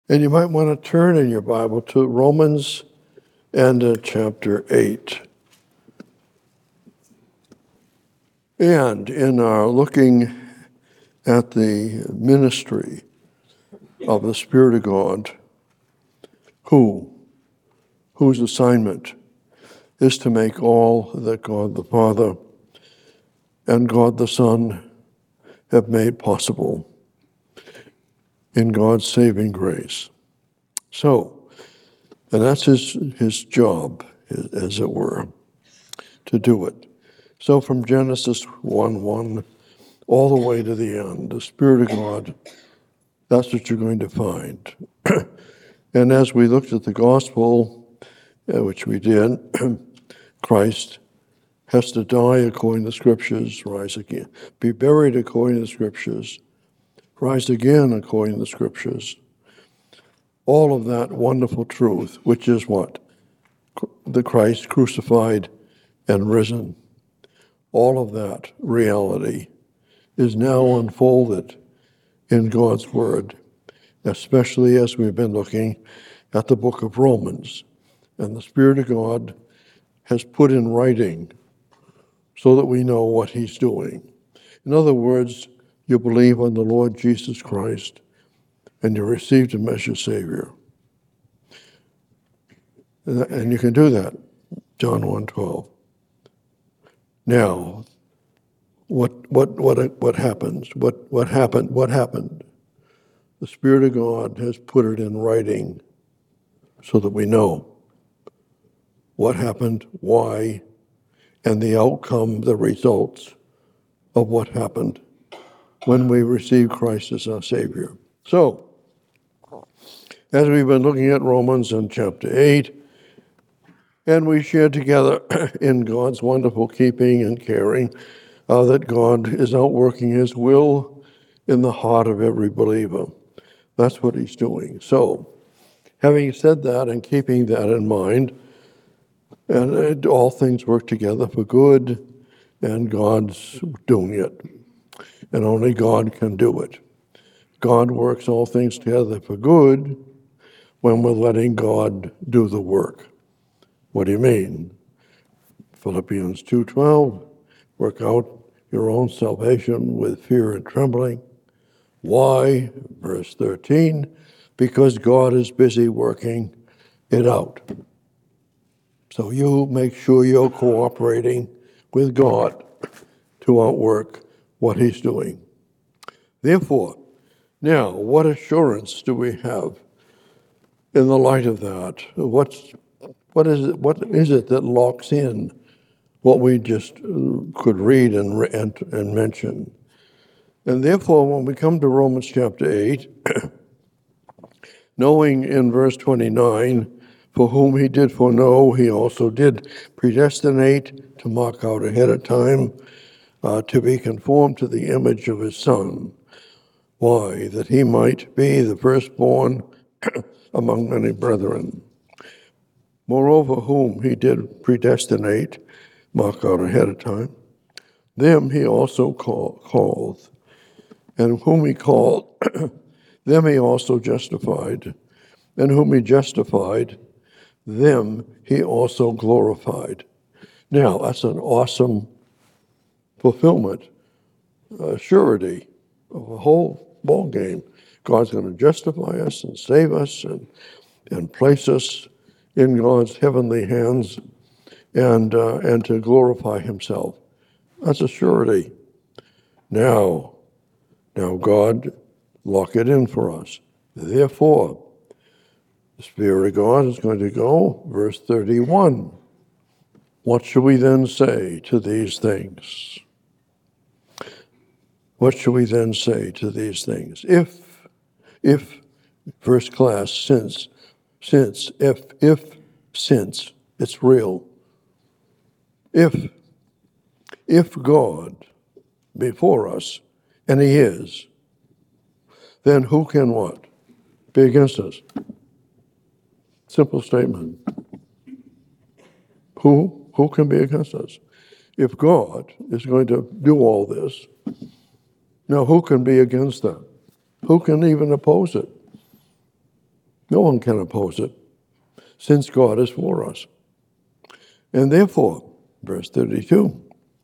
And you might want to turn in your Bible to Romans and chapter 8. And in our looking at the ministry of the Spirit of God, whose assignment is to make all that God the Father and God the Son have made possible in God's saving grace. So, and that's his job, as it were, to do it. So from Genesis 1:1 all the way to the end, the Spirit of God, that's what you're going to find. And as we looked at the gospel, which we did, Christ has to die according to the Scriptures, rise again, be buried according to the Scriptures, rise again according to the Scriptures. All of that wonderful truth, which is what? The Christ crucified and risen. All of that reality is now unfolded in God's Word, especially as we've been looking at the book of Romans. And the Spirit of God has put in writing so that we know what he's doing. In other words, you believe on the Lord Jesus Christ and you received him as your Savior. And you can do that, John 1:12. Now, what happens? What happened? The Spirit of God has put it in writing so that we know what happened, why, and the outcome, the results of what happened when we received Christ as our Savior. So, as we've been looking at Romans in chapter 8, and we shared together in God's wonderful keeping and caring that God is outworking his will in the heart of every believer. That's what he's doing. So, having said that and keeping that in mind, and all things work together for good, and God's doing it. And only God can do it. God works all things together for good when we're letting God do the work. What do you mean? Philippians 2:12, work out your own salvation with fear and trembling. Why? Verse 13, because God is busy working it out. So you make sure you're cooperating with God to outwork what he's doing. Therefore, now, what assurance do we have in the light of that? What is it that locks in what we just could read and mention? And therefore, when we come to Romans chapter 8, knowing in verse 29, for whom he did foreknow, he also did predestinate to mark out ahead of time to be conformed to the image of his Son. Why? That he might be the firstborn among many brethren. Moreover, whom he did predestinate, mark out ahead of time, them he also called. And whom he called, them he also justified. And whom he justified, them he also glorified. Now, that's an awesome fulfillment, surety of a whole ball game. God's going to justify us and save us and place us in God's heavenly hands and to glorify himself. That's a surety. Now God, lock it in for us. Therefore, the Spirit of God is going to go, verse 31. What shall we then say to these things? What shall we then say to these things? If, first class, since, it's real. If God be for us, and he is, then who can what? Be against us? Simple statement. Who can be against us? If God is going to do all this, now who can be against that? Who can even oppose it? No one can oppose it, since God is for us. And therefore, verse 32,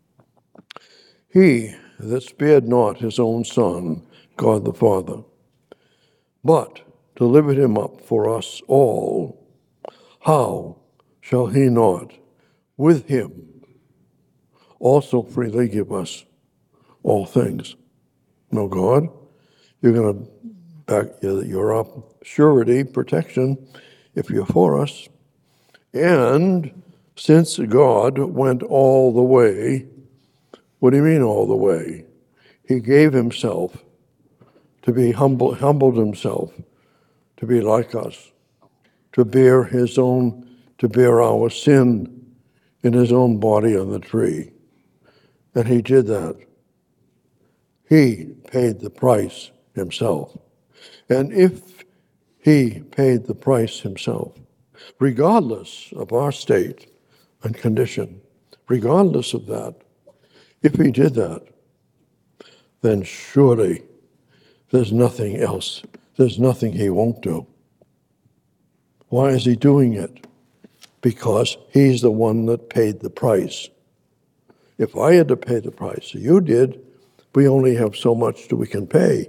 he that spared not his own Son, God the Father, but delivered him up for us all, how shall he not with him also freely give us all things? No, God, you're going to back your up surety, protection, if you're for us. And since God went all the way, what do you mean all the way? He gave himself to be humbled himself, to be like us, to bear our sin in his own body on the tree. And he did that. He paid the price himself. And if he paid the price himself, regardless of our state and condition, regardless of that, if he did that, then surely there's nothing else. There's nothing he won't do. Why is he doing it? Because he's the one that paid the price. If I had to pay the price, you did, we only have so much that we can pay.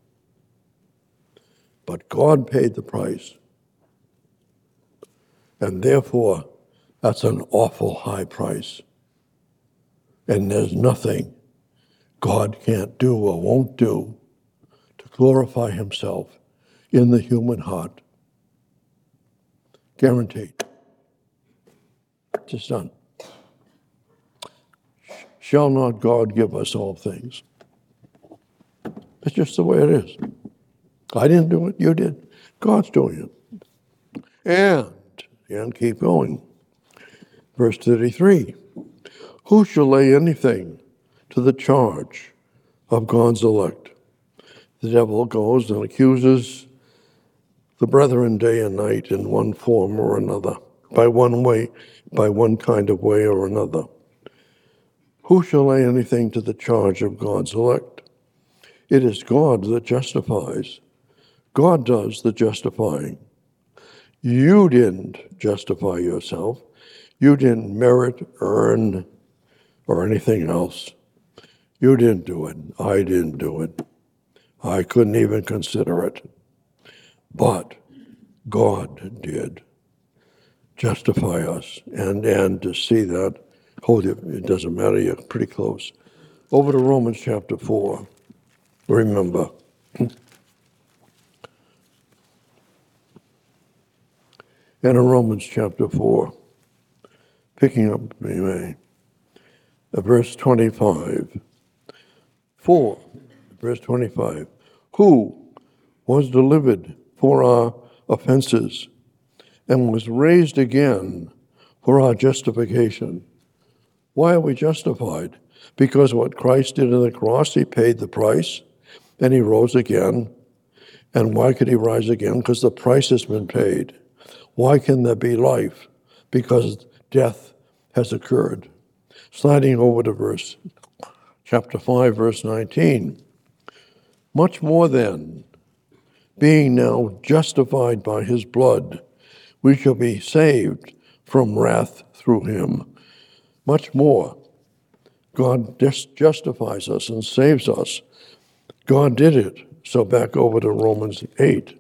But God paid the price. And therefore, that's an awful high price. And there's nothing God can't do or won't do to glorify himself in the human heart. Guaranteed. It's done. Shall not God give us all things? It's just the way it is. I didn't do it, you did. God's doing it. And keep going. Verse 33, who shall lay anything to the charge of God's elect? The devil goes and accuses the brethren day and night in one form or another, by one kind of way or another. Who shall lay anything to the charge of God's elect? It is God that justifies. God does the justifying. You didn't justify yourself. You didn't merit, earn, or anything else. You didn't do it. I didn't do it. I couldn't even consider it. But God did justify us. And to see that, it doesn't matter, you're pretty close. Over to Romans chapter 4. Remember. And in Romans chapter 4, picking up, verse 25. 4, verse 25. Who was delivered for our offenses and was raised again for our justification. Why are we justified? Because what Christ did on the cross, he paid the price, and he rose again. And why could he rise again? Because the price has been paid. Why can there be life? Because death has occurred. Sliding over to chapter 5, verse 19. Much more then, being now justified by his blood, we shall be saved from wrath through him. Much more. God justifies us and saves us. God did it. So back over to Romans 8.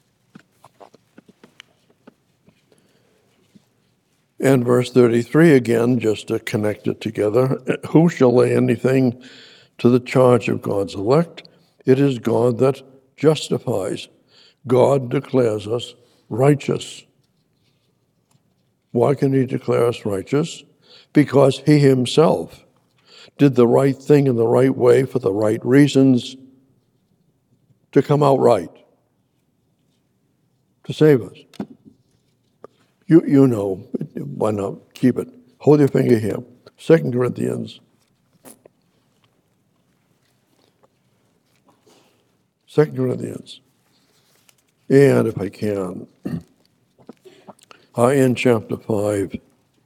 And verse 33 again, just to connect it together. Who shall lay anything to the charge of God's elect? It is God that justifies. God declares us righteous. Why can he declare us righteous? Because he himself did the right thing in the right way for the right reasons to come out right, to save us. You know, why not keep it? Hold your finger here. 2 Corinthians. 2 Corinthians. And if I can, in chapter 5,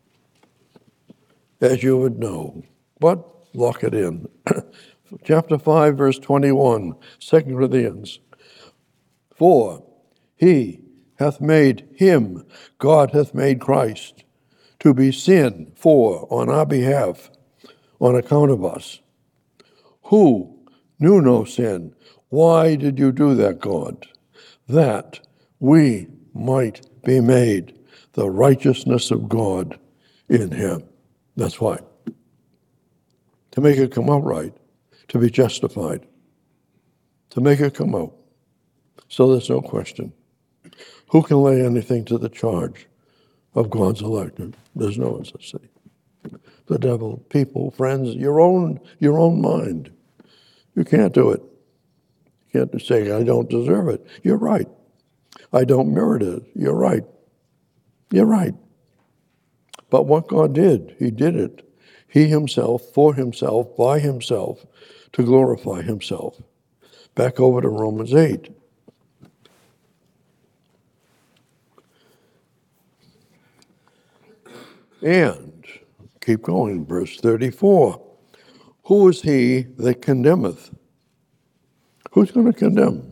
as you would know, but lock it in. Chapter 5, verse 21, 2 Corinthians. For he hath made him, God hath made Christ, to be sin on our behalf, on account of us, who knew no sin. Why did you do that, God? That we might be made the righteousness of God in him. That's why. To make it come out right, to be justified, to make it come out. So there's no question. Who can lay anything to the charge of God's elect? There's no one such thing. The devil, people, friends, your own mind. You can't do it. You can't say, I don't deserve it. You're right. I don't merit it. You're right. You're right. But what God did, he did it. He himself, for himself, by himself, to glorify himself. Back over to Romans 8. And, keep going, verse 34. Who is he that condemneth? Who's going to condemn?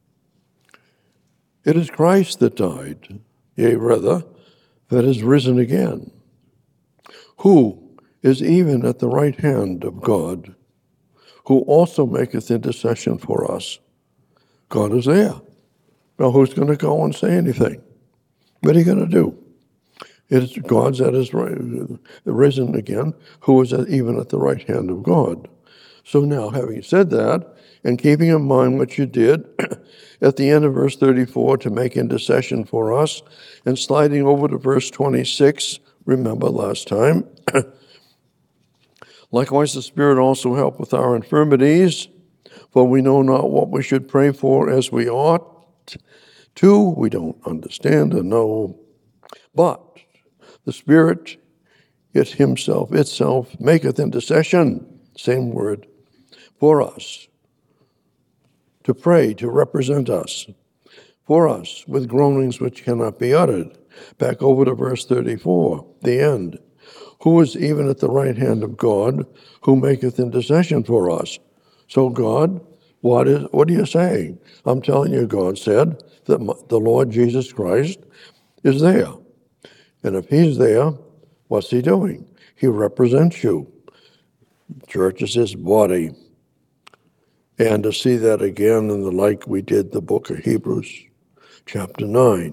It is Christ that died, yea, rather, that is risen again, who is even at the right hand of God, who also maketh intercession for us. God is there. Now, who's going to go and say anything? What are you going to do? It's God's at his right, risen again, who is even at the right hand of God. So now, having said that, and keeping in mind what you did at the end of verse 34 to make intercession for us, and sliding over to verse 26, remember last time, likewise the Spirit also help with our infirmities, for we know not what we should pray for as we ought to. We don't understand or know, but the Spirit itself maketh intercession, same word, for us, to pray, to represent us, for us, with groanings which cannot be uttered. Back over to verse 34, the end. Who is even at the right hand of God, who maketh intercession for us? So God, what are you saying? I'm telling you, God said that the Lord Jesus Christ is there. And if he's there, what's he doing? He represents you. Church is his body. And to see that again in the like we did the book of Hebrews, chapter 9.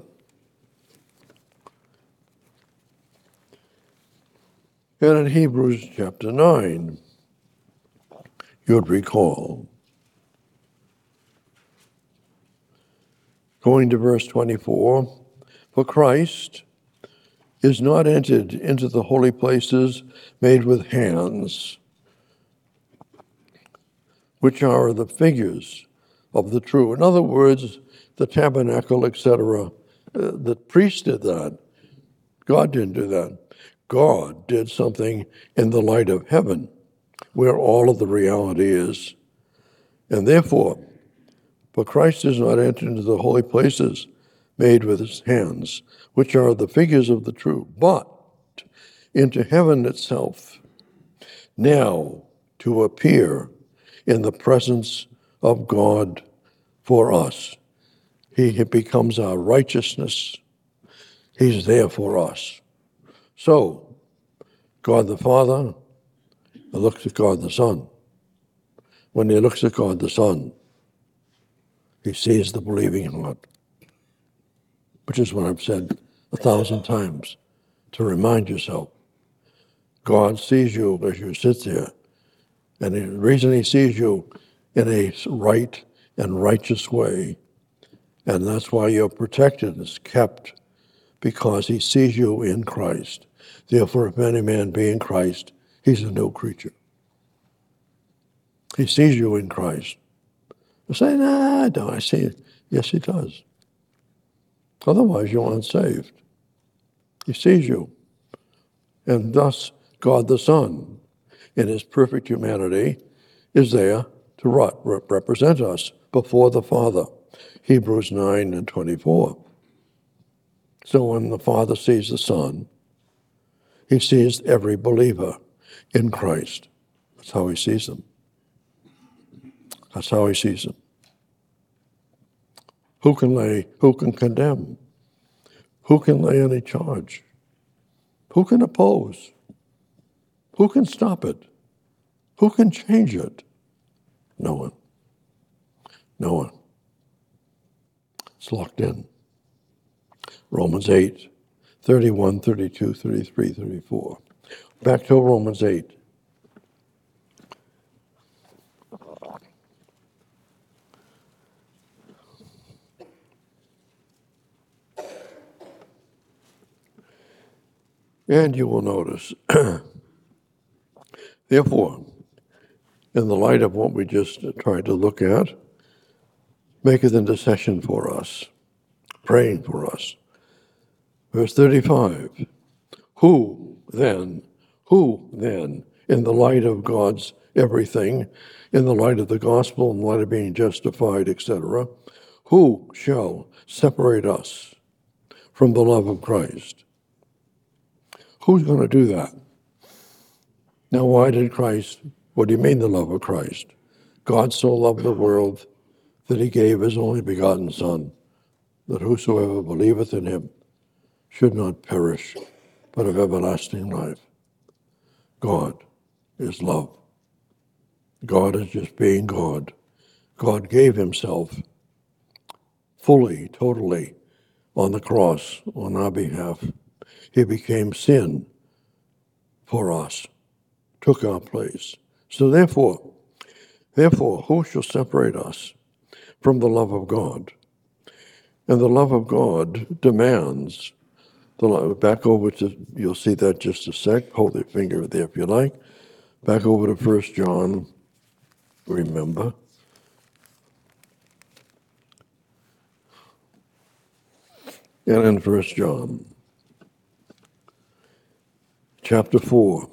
And in Hebrews chapter 9, you'd recall, going to verse 24, for Christ is not entered into the holy places made with hands, which are the figures of the true. In other words, the tabernacle, etc. The priest did that. God didn't do that. God did something in the light of heaven, where all of the reality is. And therefore, for Christ is not entered into the holy places made with his hands, which are the figures of the true, but into heaven itself, now to appear in the presence of God for us. He becomes our righteousness. He's there for us. So, God the Father looks at God the Son. When he looks at God the Son, he sees the believing heart, which is what I've said 1,000 times to remind yourself. God sees you as you sit there, and the reason he sees you in a right and righteous way, and that's why you're protected, is kept, because he sees you in Christ. Therefore, if any man be in Christ, he's a new creature. He sees you in Christ. You say, nah, I don't. I see it. Yes, he does. Otherwise, you're unsaved. He sees you. And thus, God the Son, in his perfect humanity, is there to represent us before the Father. Hebrews 9 and 24. So when the Father sees the Son, he sees every believer in Christ. That's how he sees them. That's how he sees them. Who can condemn? Who can lay any charge? Who can oppose? Who can stop it? Who can change it? No one. No one. It's locked in. Romans 8, 31, 32, 33, 34. Back to Romans 8. And you will notice, therefore, in the light of what we just tried to look at, maketh intercession for us, praying for us. Verse 35, who then, in the light of God's everything, in the light of the gospel, in the light of being justified, etc., who shall separate us from the love of Christ? Who's going to do that? Now, why did Christ, what do you mean the love of Christ? God so loved the world that he gave his only begotten Son, that whosoever believeth in him should not perish, but have everlasting life. God is love. God is just being God. God gave himself fully, totally on the cross on our behalf. He became sin for us, took our place. So therefore, who shall separate us from the love of God? And the love of God demands the love. Back over to, you'll see that just a sec. Hold your finger there if you like. Back over to 1 John, remember. And in 1 John, chapter 4,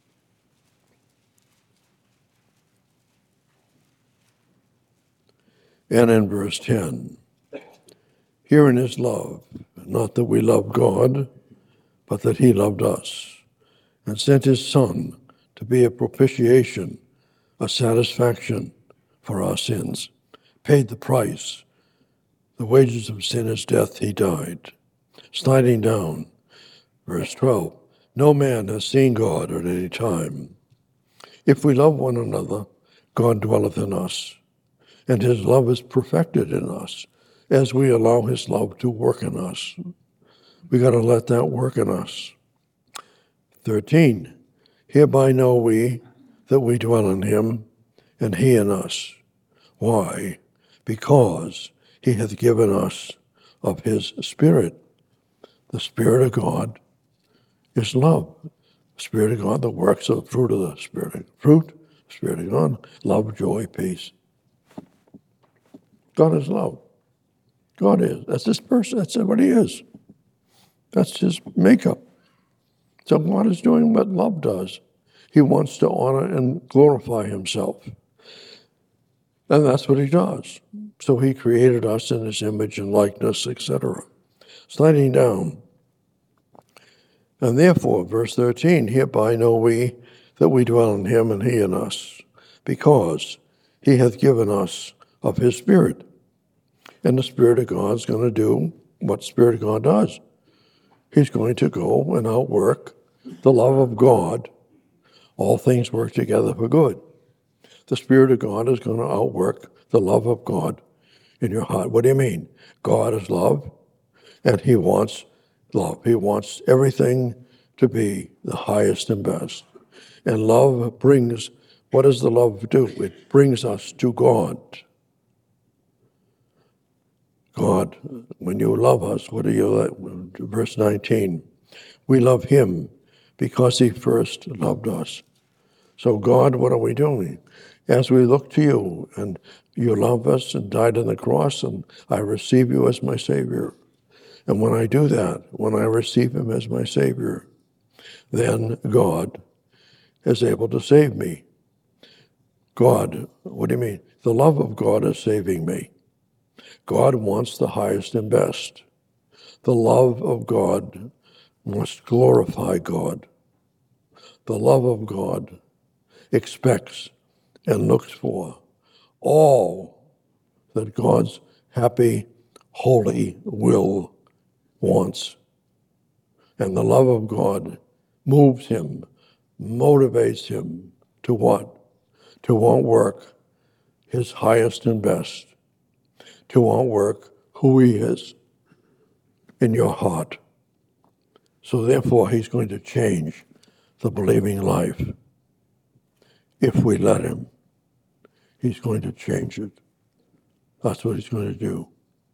and in verse 10, herein is love, not that we love God, but that he loved us, and sent his Son to be a propitiation, a satisfaction for our sins, paid the price. The wages of sin is death, he died. Sliding down, verse 12, no man has seen God at any time. If we love one another, God dwelleth in us, and his love is perfected in us as we allow his love to work in us. We got to let that work in us. 13, hereby know we that we dwell in him, and he in us. Why? Because he hath given us of his Spirit. The Spirit of God is love. The Spirit of God, the works of the fruit of the Spirit. Fruit, Spirit of God, love, joy, peace. God is love. God is. That's this person. That's what he is. That's his makeup. So God is doing what love does. He wants to honor and glorify himself. And that's what he does. So he created us in his image and likeness, etc. Sliding down. And therefore, verse 13, hereby know we that we dwell in him and he in us, because he hath given us of his Spirit. And the Spirit of God is going to do what the Spirit of God does. He's going to go and outwork the love of God. All things work together for good. The Spirit of God is going to outwork the love of God in your heart. What do you mean? God is love, and he wants love. He wants everything to be the highest and best. And love brings, what does the love do? It brings us to God. God, when you love us, what do you, verse 19, we love him because he first loved us. So God, what are we doing? As we look to you, and you love us and died on the cross, and I receive you as my Savior. And when I do that, when I receive him as my Savior, then God is able to save me. God, what do you mean? The love of God is saving me. God wants the highest and best. The love of God must glorify God. The love of God expects and looks for all that God's happy, holy will wants And the love of God moves him, motivates him to what? To want work his highest and best, to want work who he is in your heart. So therefore, he's going to change the believing life. If we let him, he's going to change it. That's what he's going to do.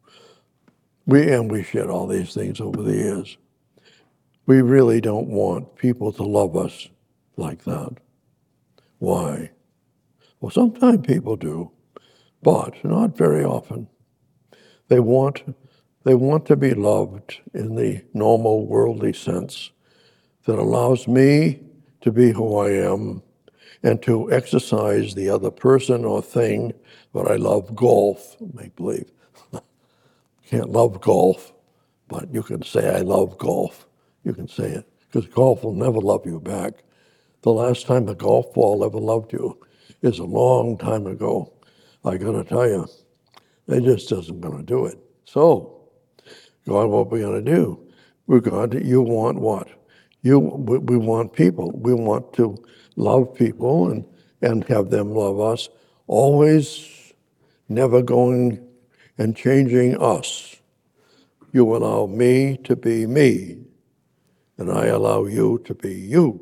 We shared all these things over the years. We really don't want people to love us like that. Why? Well, sometimes people do, but not very often. They want to be loved in the normal worldly sense that allows me to be who I am and to exercise the other person or thing. But I love golf, make believe. Can't love golf, but you can say, I love golf. You can say it, because golf will never love you back. The last time a golf ball ever loved you is a long time ago. I got to tell you, it just isn't going to do it. So, God, what we're going to do? You want what? We want people. We want to love people and have them love us, always never going and changing us. You allow me to be me, and I allow you to be you.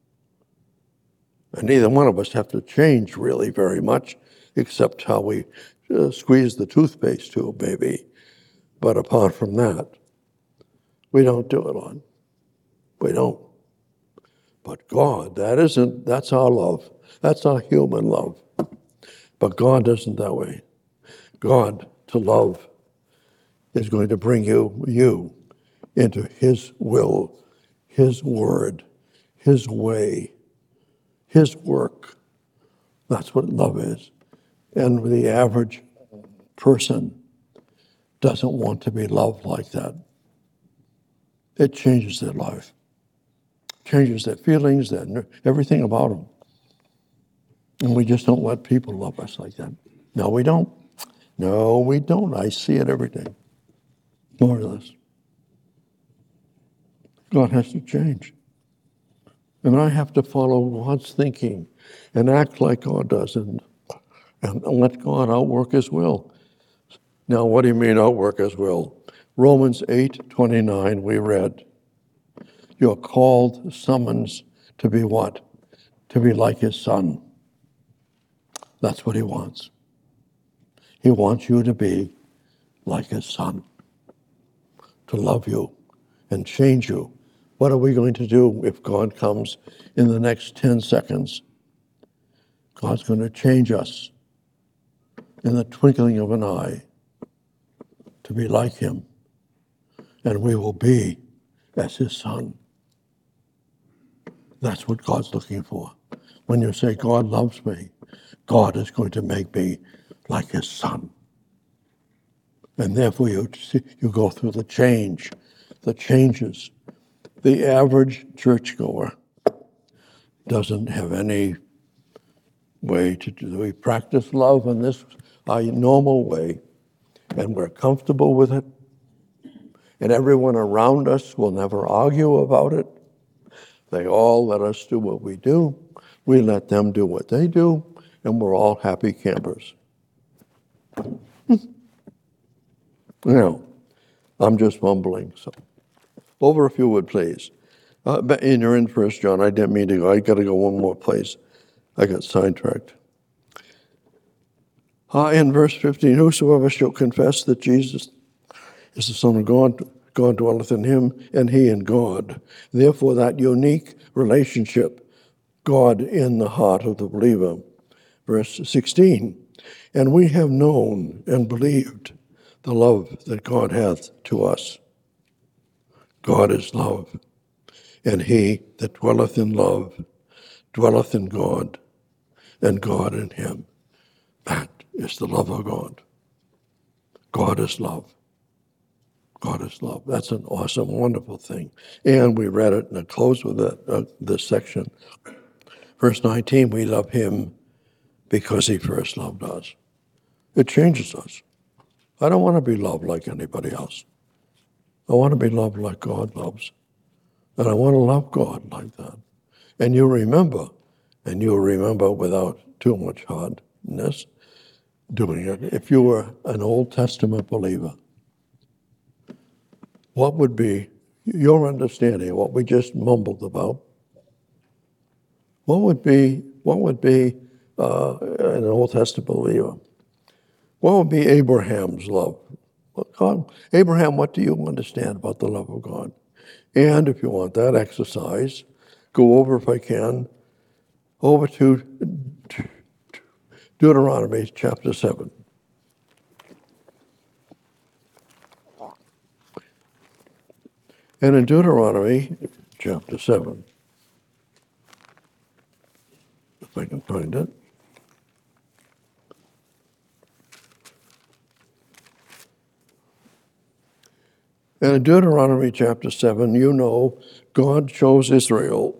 And neither one of us have to change really very much, except how we squeeze the toothpaste tube, maybe. But apart from that, we don't do it on. We don't. But God, that's our love. That's our human love. But God isn't that way. God, to love, is going to bring you into his will, his word, his way, his work. That's what love is. And the average person doesn't want to be loved like that. It changes their life, changes their feelings, everything about them. And we just don't let people love us like that. No, we don't. No, we don't. I see it every day, more or less. God has to change. And I have to follow God's thinking and act like God does and let God outwork his will. Now, what do you mean outwork his will? Romans 8:29, we read, you're called, summons to be what? To be like his son. That's what he wants. He wants you to be like his son, to love you and change you. What are we going to do if God comes in the next 10 seconds? God's going to change us in the twinkling of an eye to be like him, and we will be as his son. That's what God's looking for. When you say, God loves me, God is going to make me like his son. And therefore you go through the changes. The average churchgoer doesn't have any way to do. We practice love in this normal way, and we're comfortable with it. And everyone around us will never argue about it. They all let us do what we do. We let them do what they do, and we're all happy campers. Now, I'm just mumbling. So, over if you would, please. And you're in 1 John. I didn't mean to go. I got to go one more place. I got sidetracked. In verse 15, whosoever shall confess that Jesus is the Son of God, God dwelleth in him, and he in God. Therefore, that unique relationship, God in the heart of the believer. Verse 16, and we have known and believed the love that God hath to us. God is love, and he that dwelleth in love dwelleth in God, and God in him. That is the love of God. God is love. God is love. That's an awesome, wonderful thing. And we read it, and I close with this section. Verse 19, we love him because he first loved us. It changes us. I don't want to be loved like anybody else. I want to be loved like God loves. And I want to love God like that. And you remember without too much hardness doing it. If you were an Old Testament believer, what would be your understanding of what we just mumbled about? What would be an Old Testament believer? What would be Abraham's love? God, Abraham, what do you understand about the love of God? And if you want that exercise, go over, if I can, over to Deuteronomy chapter 7. And in Deuteronomy chapter 7, if I can find it, and in Deuteronomy chapter 7, you know, God chose Israel.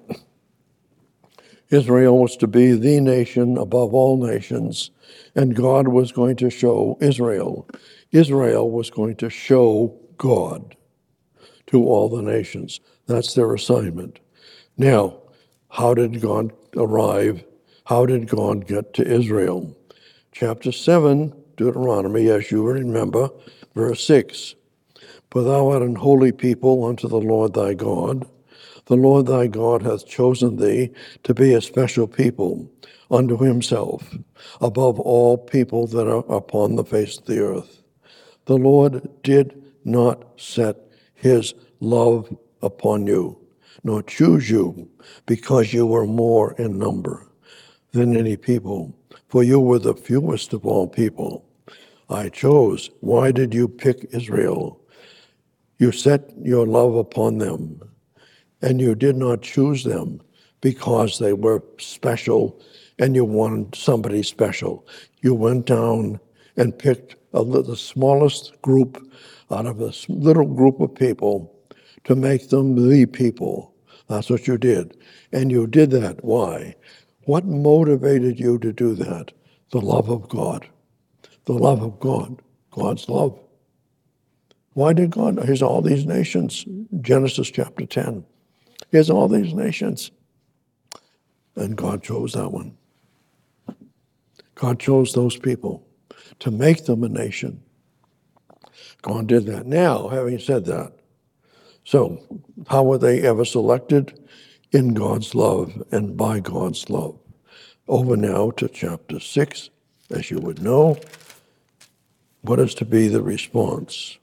Israel was to be the nation above all nations, and God was going to show Israel. Israel was going to show God to all the nations. That's their assignment. Now, how did God arrive? How did God get to Israel? Chapter 7, Deuteronomy, as you remember, verse 6. For thou art an holy people unto the Lord thy God. The Lord thy God hath chosen thee to be a special people unto himself, above all people that are upon the face of the earth. The Lord did not set his love upon you, nor choose you, because you were more in number than any people, for you were the fewest of all people. I chose. Why did you pick Israel? You set your love upon them, and you did not choose them because they were special and you wanted somebody special. You went down and picked the smallest group out of a little group of people to make them the people. That's what you did. And you did that. Why? What motivated you to do that? The love of God. The love of God. God's love. Why did God? Here's all these nations. Genesis chapter 10. Here's all these nations. And God chose that one. God chose those people to make them a nation. God did that. Now, having said that, so how were they ever selected? In God's love and by God's love. Over now to chapter 6, as you would know. What is to be the response?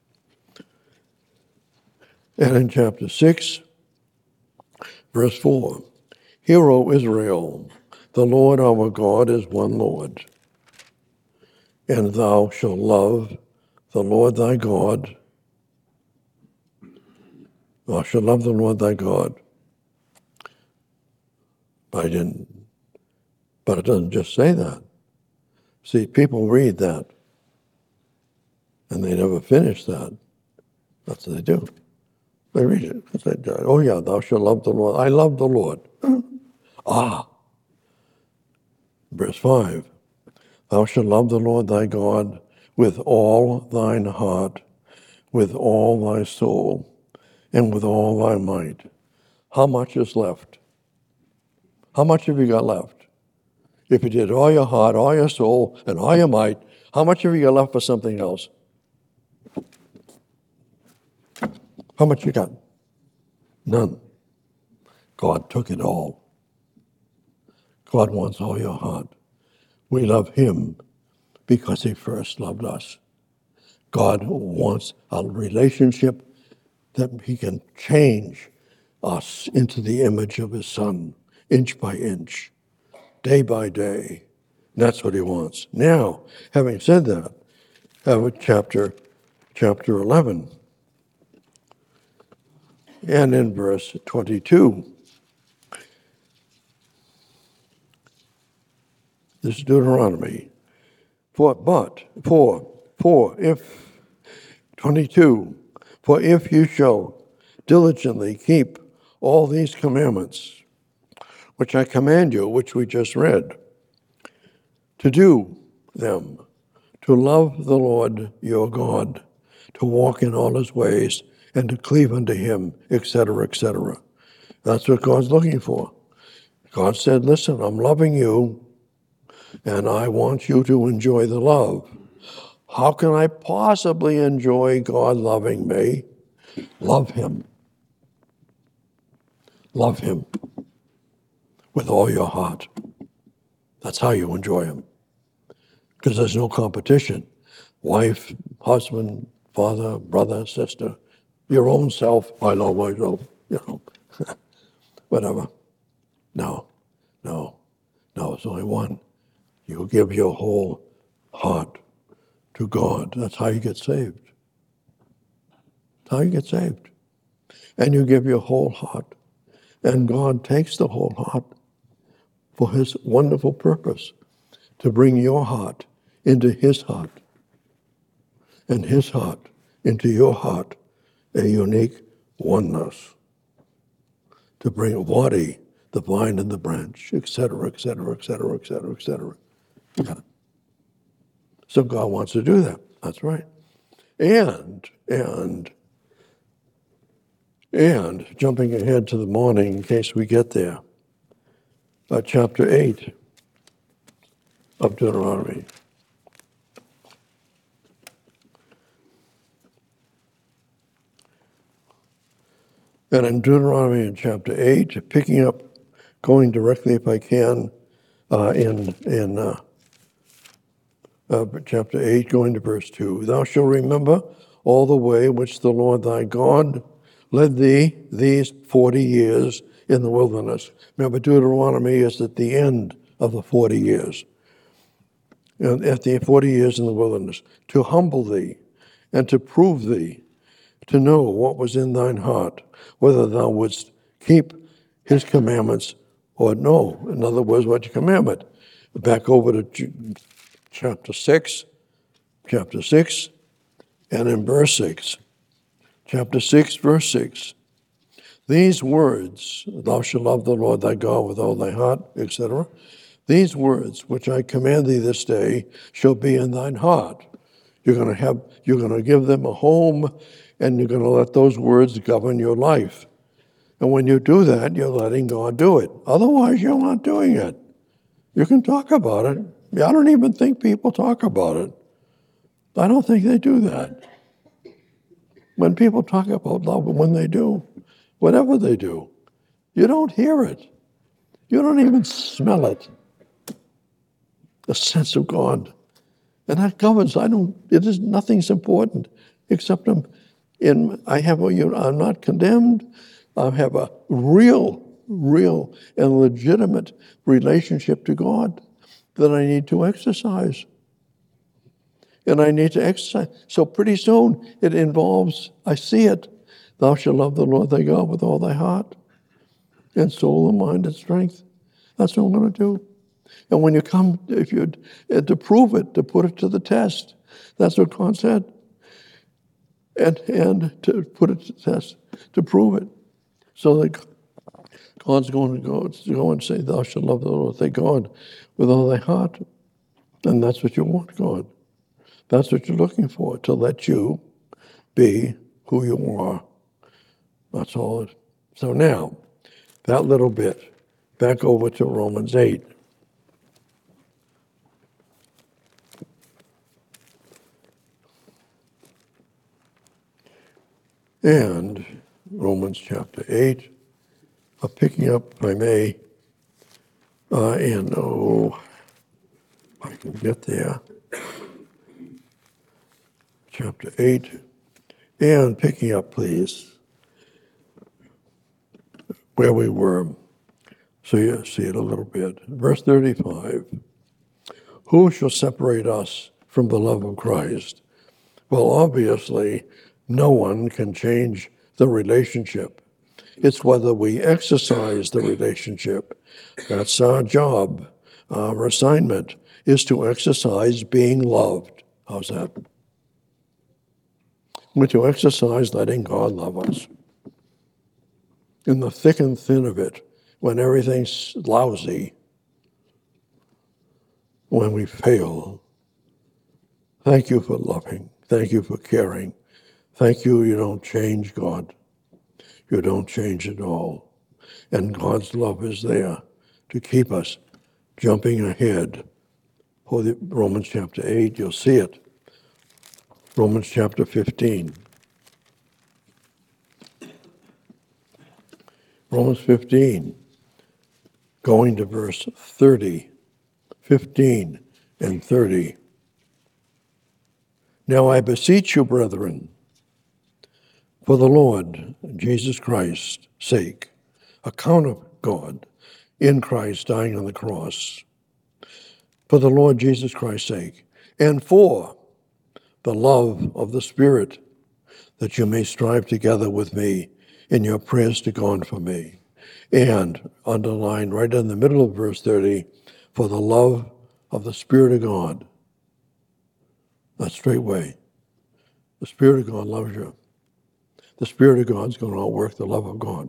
And in chapter 6, verse 4, Hear, O Israel, the Lord our God is one Lord, and thou shalt love the Lord thy God. Thou shalt love the Lord thy God. But it doesn't just say that. See, people read that, and they never finish that. That's what they do. They read it. They say, oh yeah, thou shalt love the Lord. I love the Lord. Verse 5, Thou shalt love the Lord thy God with all thine heart, with all thy soul, and with all thy might. How much is left? How much have you got left? If you did all your heart, all your soul, and all your might, how much have you got left for something else? How much you got? None. God took it all. God wants all your heart. We love him because he first loved us. God wants a relationship that he can change us into the image of his Son, inch by inch, day by day. That's what he wants. Now, having said that, have a chapter 11. And in verse 22, this is Deuteronomy. For if 22, for if you shall diligently keep all these commandments, which I command you, which we just read, to do them, to love the Lord your God, to walk in all his ways, and to cleave unto him, etc., etc. That's what God's looking for. God said, listen, I'm loving you, and I want you to enjoy the love. How can I possibly enjoy God loving me? Love him. Love him with all your heart. That's how you enjoy him. Because there's no competition. Wife, husband, father, brother, sister, your own self, I love myself, whatever. No, it's only one. You give your whole heart to God. That's how you get saved. That's how you get saved. And you give your whole heart. And God takes the whole heart for his wonderful purpose, to bring your heart into his heart, and his heart into your heart, a unique oneness, to bring a body, the vine and the branch, etc., etc., etc., etc., etc. Yeah. So God wants to do that. That's right. And jumping ahead to the morning in case we get there, chapter 8 of Deuteronomy. And in Deuteronomy in chapter 8, picking up, going directly if I can, in chapter 8, going to verse 2. Thou shalt remember all the way which the Lord thy God led thee these 40 years in the wilderness. Remember, Deuteronomy is at the end of the 40 years. And at the 40 years in the wilderness, to humble thee and to prove thee, to know what was in thine heart, whether thou wouldst keep his commandments or no. In other words, what's your commandment? Back over to chapter 6, and in verse 6. Chapter 6, verse 6. These words, thou shalt love the Lord thy God with all thy heart, etc. These words which I command thee this day shall be in thine heart. You're going to give them a home, and you're going to let those words govern your life. And when you do that, you're letting God do it. Otherwise, you're not doing it. You can talk about it. I don't even think people talk about it. I don't think they do that. When people talk about love, when they do, whatever they do, you don't hear it. You don't even smell it. The sense of God. And that governs, nothing's important except I'm not condemned. I have a real and legitimate relationship to God that I need to exercise. And I need to exercise. So pretty soon it involves, I see it, thou shalt love the Lord thy God with all thy heart and soul and mind and strength. That's what I'm going to do. And when you come, to prove it, to put it to the test, that's what God said. And to put it to the test, to prove it. So that God's going to go and say, thou shalt love the Lord thy God with all thy heart. And that's what you want, God. That's what you're looking for, to let you be who you are. That's all. So now, that little bit, back over to Romans 8. And Romans chapter 8, picking up, if I may, if I can get there, chapter 8, and picking up, please, where we were, so you see it a little bit. Verse 35, who shall separate us from the love of Christ? Well, obviously, no one can change the relationship. It's whether we exercise the relationship. That's our job. Our assignment is to exercise being loved. How's that? We're to exercise letting God love us. In the thick and thin of it, when everything's lousy, when we fail, thank you for loving. Thank you for caring. Thank you, you don't change, God. You don't change at all. And God's love is there to keep us jumping ahead. Romans chapter 8, you'll see it. Romans chapter 15. Romans 15, going to verse 30, 15 and 30. Now I beseech you, brethren, for the Lord Jesus Christ's sake, account of God in Christ dying on the cross, for the Lord Jesus Christ's sake, and for the love of the Spirit, that you may strive together with me in your prayers to God for me. And underlined right in the middle of verse 30, for the love of the Spirit of God. That's straightway. The Spirit of God loves you. The Spirit of God's going to outwork the love of God.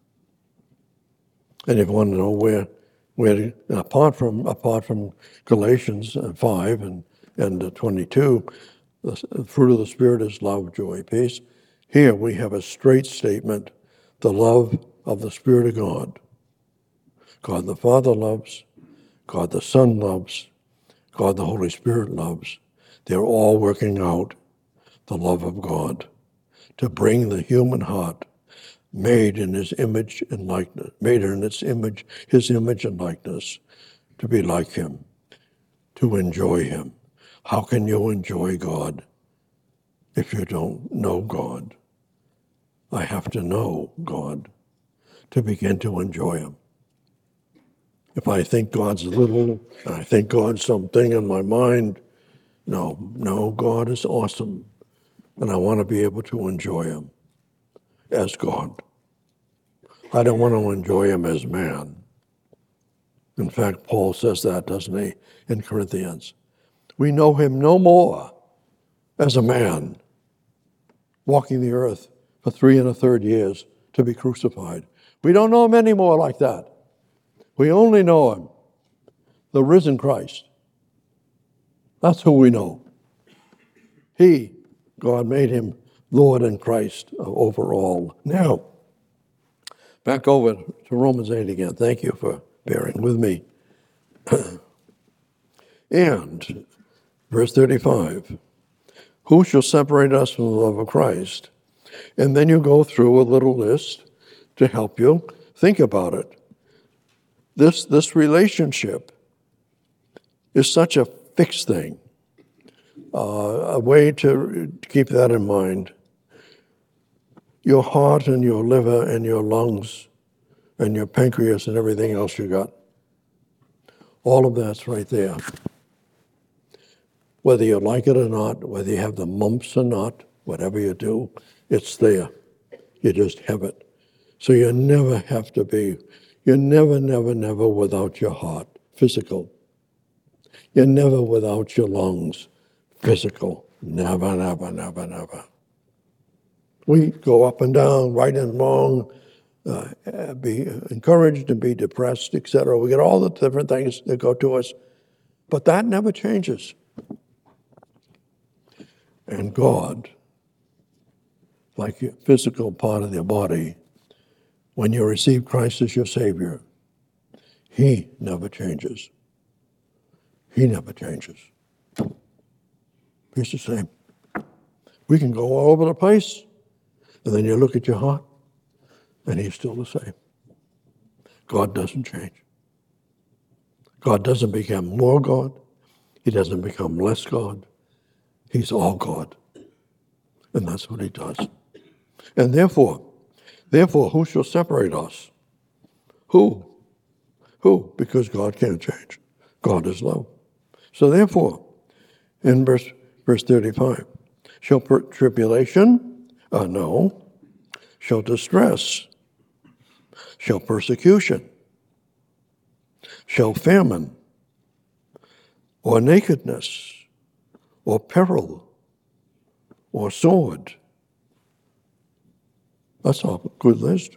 And if you want to know where apart from Galatians 5 and 22, the fruit of the Spirit is love, joy, peace. Here we have a straight statement, the love of the Spirit of God. God the Father loves, God the Son loves, God the Holy Spirit loves. They're all working out the love of God to bring the human heart made in his image and likeness, made in its image, his image and likeness, to be like him, to enjoy him. How can you enjoy God if you don't know God? I have to know God to begin to enjoy him. If I think God's little, and I think God's something in my mind, no, God is awesome. And I want to be able to enjoy him as God. I don't want to enjoy him as man. In fact, Paul says that, doesn't he, in Corinthians? We know him no more as a man walking the earth for 3 1/3 years to be crucified. We don't know him anymore like that. We only know him, the risen Christ. That's who we know. God made him Lord and Christ over all. Now, back over to Romans 8 again. Thank you for bearing with me. And verse 35, who shall separate us from the love of Christ? And then you go through a little list to help you think about it. This relationship is such a fixed thing. A way to keep that in mind. Your heart and your liver and your lungs and your pancreas and everything else you got, all of that's right there. Whether you like it or not, whether you have the mumps or not, whatever you do, it's there. You just have it. So you never have to be, you're never without your heart, physical. You're never without your lungs, physical. Never. We go up and down, right and wrong, be encouraged and be depressed, etc. We get all the different things that go to us, but that never changes. And God, like your physical part of your body, when you receive Christ as your Savior, he never changes. He never changes. He's the same. We can go all over the place, and then you look at your heart, and he's still the same. God doesn't change. God doesn't become more God. He doesn't become less God. He's all God. And that's what he does. And therefore, who shall separate us? Who? Because God can't change. God is love. So therefore, in verse 35, shall tribulation? No. Shall distress? Shall persecution? Shall famine? Or nakedness? Or peril? Or sword? That's a good list.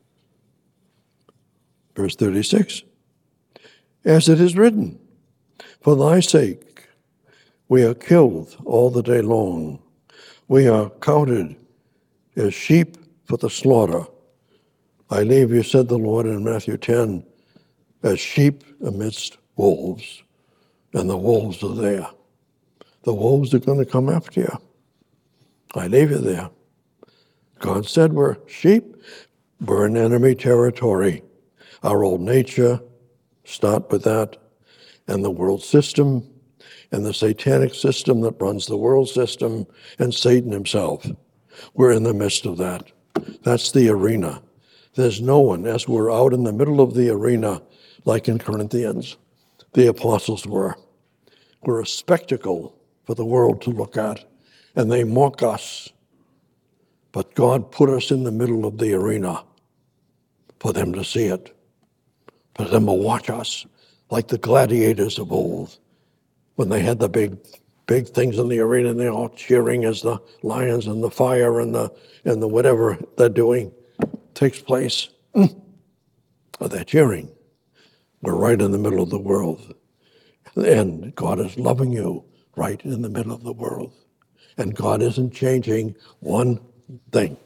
Verse 36, as it is written, for thy sake we are killed all the day long. We are counted as sheep for the slaughter. I leave you, said the Lord in Matthew 10, as sheep amidst wolves. And the wolves are there. The wolves are going to come after you. I leave you there. God said we're sheep. We're in enemy territory. Our old nature, start with that, and the world system, and the satanic system that runs the world system, and Satan himself. We're in the midst of that. That's the arena. There's no one, as we're out in the middle of the arena, like in Corinthians, the apostles were. We're a spectacle for the world to look at, and they mock us. But God put us in the middle of the arena for them to see it, for them to watch us, like the gladiators of old, when they had the big things in the arena, and they're all cheering as the lions and the fire and the whatever they're doing takes place. They're cheering. We're right in the middle of the world. And God is loving you right in the middle of the world. And God isn't changing one thing.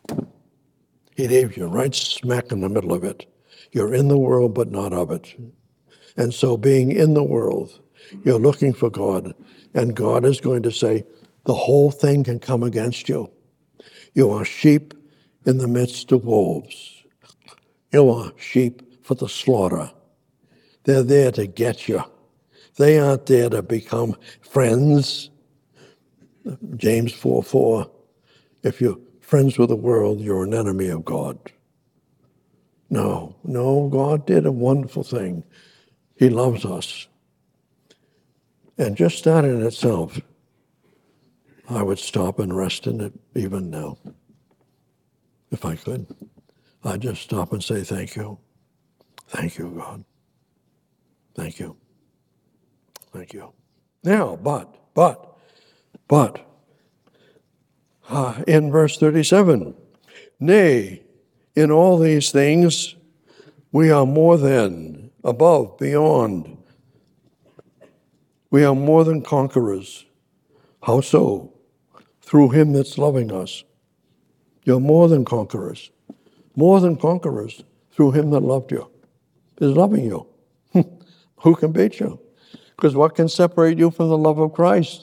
He leaves you right smack in the middle of it. You're in the world, but not of it. And so being in the world, you're looking for God, and God is going to say, the whole thing can come against you. You are sheep in the midst of wolves. You are sheep for the slaughter. They're there to get you. They aren't there to become friends. James 4:4, if you're friends with the world, you're an enemy of God. No, God did a wonderful thing. He loves us. And just that in itself, I would stop and rest in it even now, if I could. I'd just stop and say, thank you. Thank you, God. Thank you. Thank you. Now, but, in verse 37, nay, in all these things, we are more than, above, beyond. We are more than conquerors. How so? Through him that's loving us. You're more than conquerors. More than conquerors through him that loved you, is loving you. Who can beat you? Because what can separate you from the love of Christ?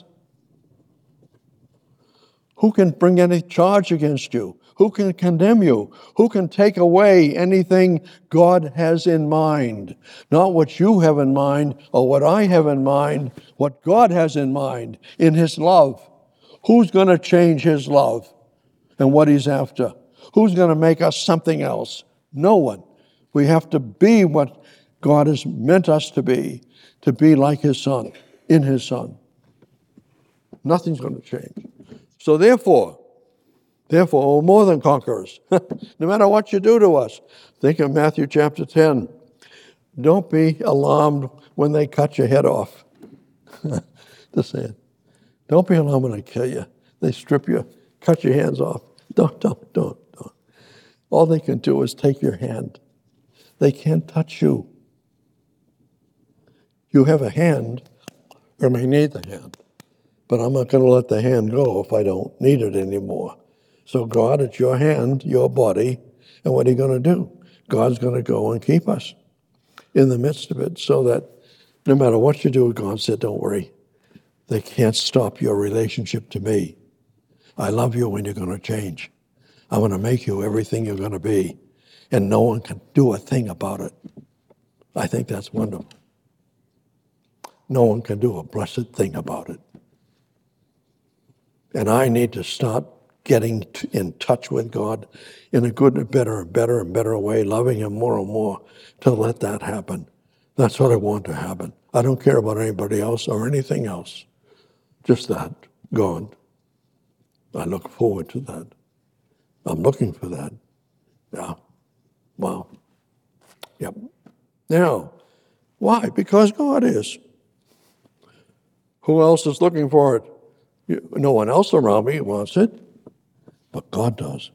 Who can bring any charge against you? Who can condemn you? Who can take away anything God has in mind? Not what you have in mind or what I have in mind, what God has in mind in his love. Who's going to change his love and what he's after? Who's going to make us something else? No one. We have to be what God has meant us to be like his Son, in his Son. Nothing's going to change. So therefore, we're more than conquerors. No matter what you do to us. Think of Matthew chapter 10. Don't be alarmed when they cut your head off. Just say it. Don't be alarmed when they kill you. They strip you, cut your hands off. Don't. All they can do is take your hand. They can't touch you. You have a hand, or may need the hand. But I'm not going to let the hand go if I don't need it anymore. So God, it's your hand, your body, and what are you going to do? God's going to go and keep us in the midst of it so that no matter what you do, God said, don't worry. They can't stop your relationship to me. I love you when you're going to change. I'm going to make you everything you're going to be, and no one can do a thing about it. I think that's wonderful. No one can do a blessed thing about it. And I need to start getting in touch with God in a good and better way, loving him more and more to let that happen. That's what I want to happen. I don't care about anybody else or anything else. Just that, God. I look forward to that. I'm looking for that. Yeah. Wow. Yep. Now, why? Because God is. Who else is looking for it? No one else around me wants it, but God does.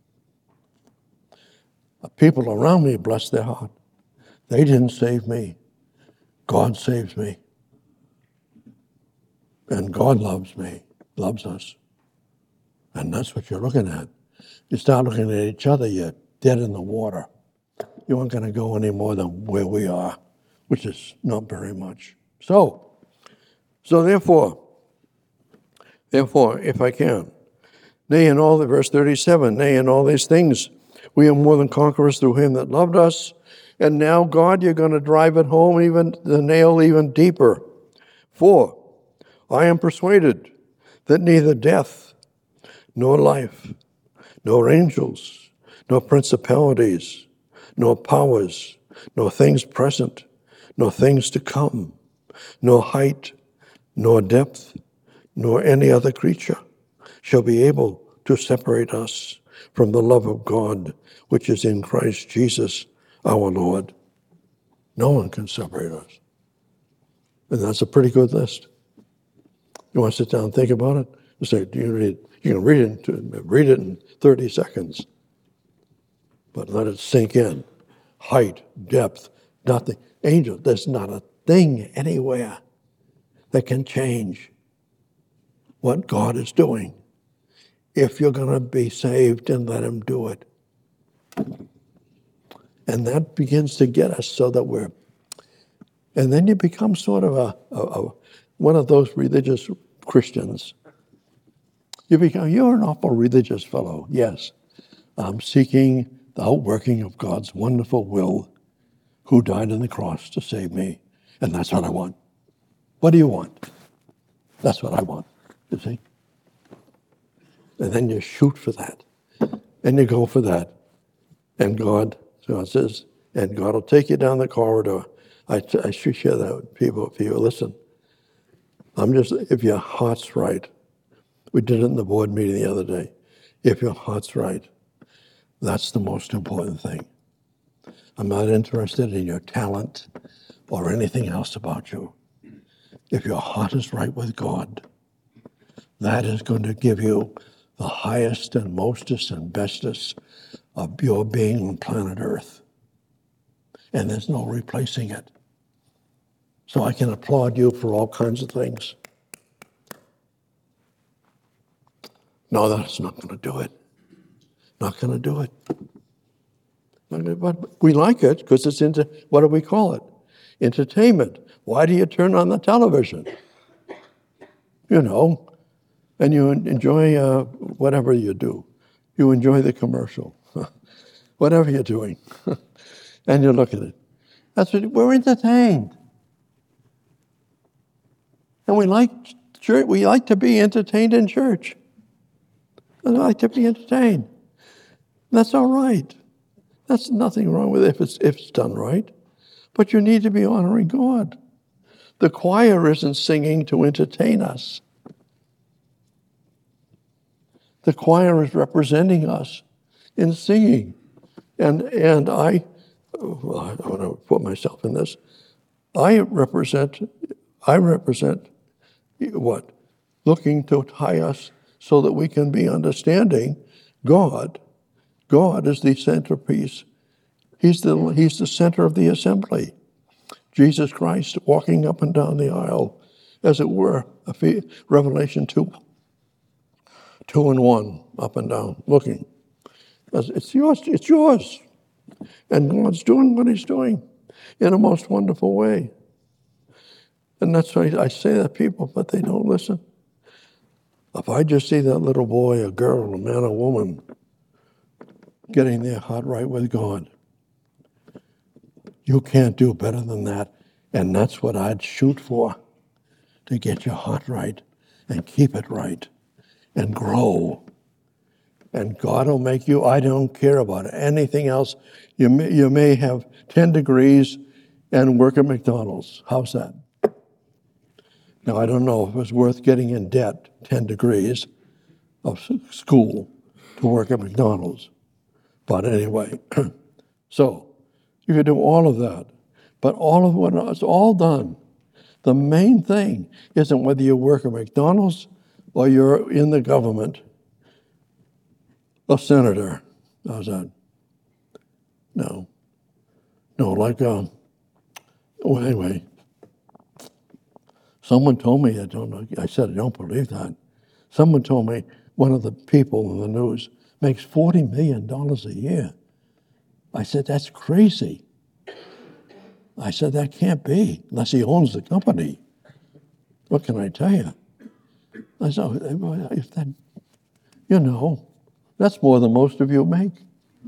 The people around me bless their heart. They didn't save me. God saves me. And God loves me, loves us. And that's what you're looking at. You start looking at each other, you're dead in the water. You aren't going to go any more than where we are, which is not very much. So therefore, if I can, nay, in all, verse 37, nay, in all these things, we are more than conquerors through him that loved us. And now, God, you're going to drive it home, even the nail even deeper. For I am persuaded that neither death, nor life, nor angels, nor principalities, nor powers, nor things present, nor things to come, nor height, nor depth, nor any other creature shall be able to separate us from the love of God, which is in Christ Jesus our Lord. No one can separate us. And that's a pretty good list. You want to sit down and think about it? You say, do you read? You can read it in 30 seconds, but let it sink in. Height, depth, nothing. Angel, there's not a thing anywhere that can change what God is doing if you're going to be saved and let him do it. And that begins to get us so that and then you become sort of one of those religious Christians. You're an awful religious fellow. Yes, I'm seeking the outworking of God's wonderful will, who died on the cross to save me. And that's what I want. What do you want? That's what I want, you see? And then you shoot for that. And you go for that. And God says, and God will take you down the corridor. I should share that with people. If you listen, if your heart's right, we did it in the board meeting the other day. If your heart's right, that's the most important thing. I'm not interested in your talent or anything else about you. If your heart is right with God, that is going to give you the highest and mostest and bestest of your being on planet Earth. And there's no replacing it. So I can applaud you for all kinds of things. No, that's not going to do it. Not going to do it. But we like it because it's what do we call it? Entertainment. Why do you turn on the television? And you enjoy whatever you do. You enjoy the commercial. Whatever you're doing. And you look at it. We're entertained. And we like church. We like to be entertained in church. I like to be entertained. That's all right. That's nothing wrong with it if it's done right. But you need to be honoring God. The choir isn't singing to entertain us. The choir is representing us in singing. And I want to put myself in this. I represent what? Looking to tie us so that we can be understanding God. God is the centerpiece. He's the center of the assembly. Jesus Christ walking up and down the aisle, as it were, Revelation 2:1, up and down, looking. It's yours. And God's doing what he's doing in a most wonderful way. And that's why I say that to people, but they don't listen. If I just see that little boy, a girl, a man, a woman, getting their heart right with God, you can't do better than that. And that's what I'd shoot for, to get your heart right and keep it right and grow. And God will make you, I don't care about anything else. You may have 10 degrees and work at McDonald's. How's that? Now, I don't know if it's worth getting in debt 10 degrees of school to work at McDonald's. But anyway, so you could do all of that. But all of what is all done, the main thing isn't whether you work at McDonald's or you're in the government, a senator. How's that? No, anyway. Someone told me, I said, I don't believe that. Someone told me one of the people in the news makes $40 million a year. I said, that's crazy. I said, that can't be, unless he owns the company. What can I tell you? I said, if that, that's more than most of you make.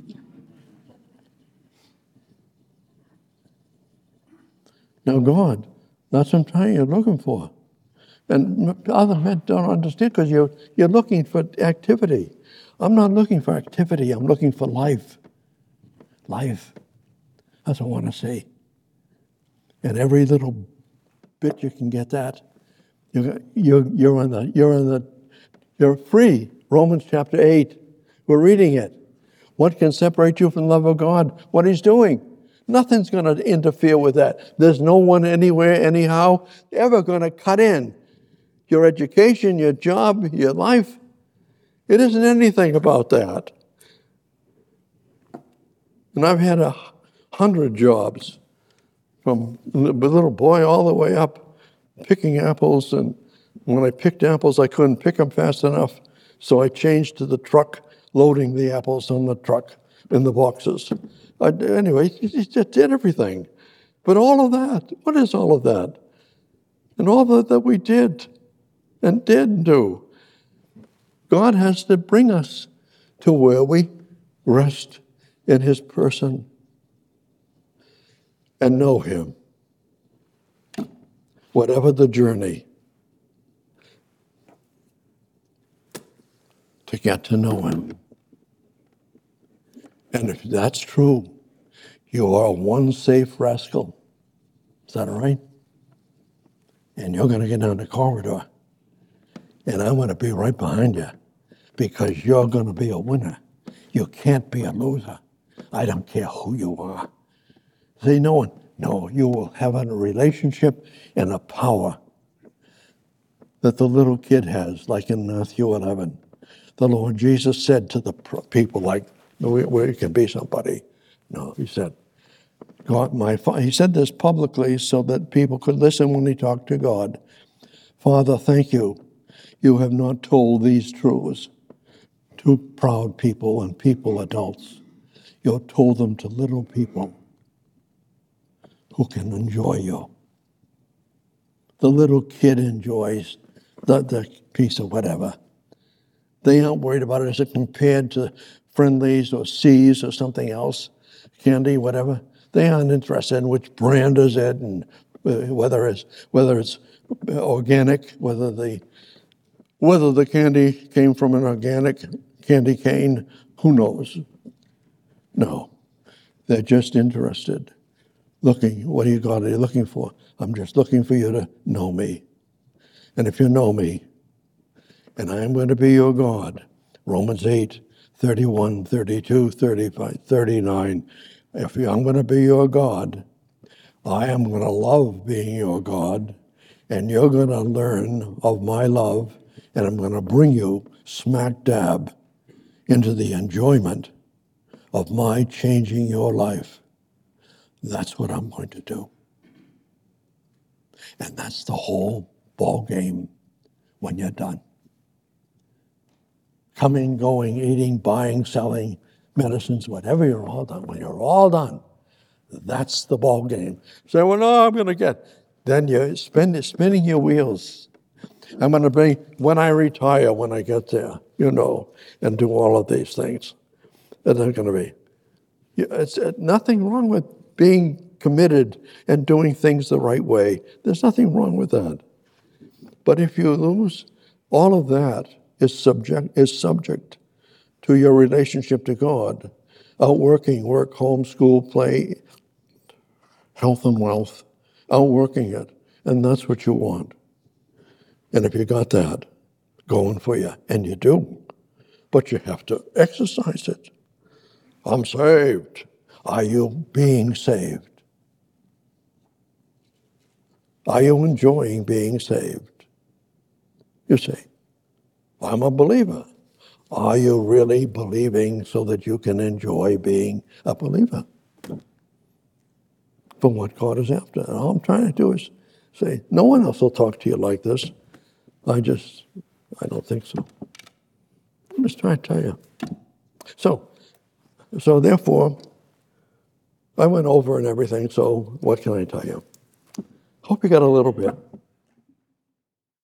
Now, God, that's what you're looking for. And other men don't understand because you're looking for activity. I'm not looking for activity. I'm looking for life. Life. That's what I want to see. And every little bit you can get that, you're free. Romans chapter 8. We're reading it. What can separate you from the love of God? What He's doing. Nothing's going to interfere with that. There's no one anywhere, anyhow, ever going to cut in. Your education, your job, your life, it isn't anything about that. And I've had 100 jobs, from a little boy all the way up, picking apples. And when I picked apples, I couldn't pick them fast enough. So I changed to the truck, loading the apples on the truck in the boxes. Anyway, he just did everything. But all of that, what is all of that? And all that we did and did do. God has to bring us to where we rest in His person and know Him. Whatever the journey, to get to know Him. And if that's true, you are one safe rascal. Is that all right? And you're going to get down the corridor. And I'm going to be right behind you because you're going to be a winner. You can't be a loser. I don't care who you are. See, no, you will have a relationship and a power that the little kid has, like in Matthew 11. The Lord Jesus said to the people, like, where you can be somebody. No, He said, God, He said this publicly so that people could listen when He talked to God. Father, thank you. You have not told these truths to proud people and adults. You have told them to little people who can enjoy you. The little kid enjoys the piece of whatever. They aren't worried about it as it compared to Friendlies or C's or something else, candy, whatever. They aren't interested in which brand is it and whether it's organic, whether the candy came from an organic candy cane, who knows? No, they're just interested. Looking, what do you got? Are you looking for? I'm just looking for you to know me. And if you know me, and I am going to be your God, Romans 8, 31, 32, 35, 39, if I'm going to be your God, I am going to love being your God, and you're going to learn of my love, and I'm going to bring you smack dab into the enjoyment of my changing your life. That's what I'm going to do. And that's the whole ball game when you're done. Coming, going, eating, buying, selling, medicines, whatever you're all done. When you're all done, that's the ball game. Say, well, no, I'm going to get. Then you're spinning your wheels. I'm going to bring, when I retire, when I get there, and do all of these things. That's not going to be. It's nothing wrong with being committed and doing things the right way. There's nothing wrong with that. But if you lose, all of that is subject to your relationship to God. Out working, work, home, school, play, health and wealth, out working it. And that's what you want. And if you got that going for you, and you do, but you have to exercise it. I'm saved. Are you being saved? Are you enjoying being saved? You say, I'm a believer. Are you really believing so that you can enjoy being a believer? For what God is after. And all I'm trying to do is say, no one else will talk to you like this. I don't think so. just trying to tell you. So therefore, I went over and everything, so what can I tell you? Hope you got a little bit.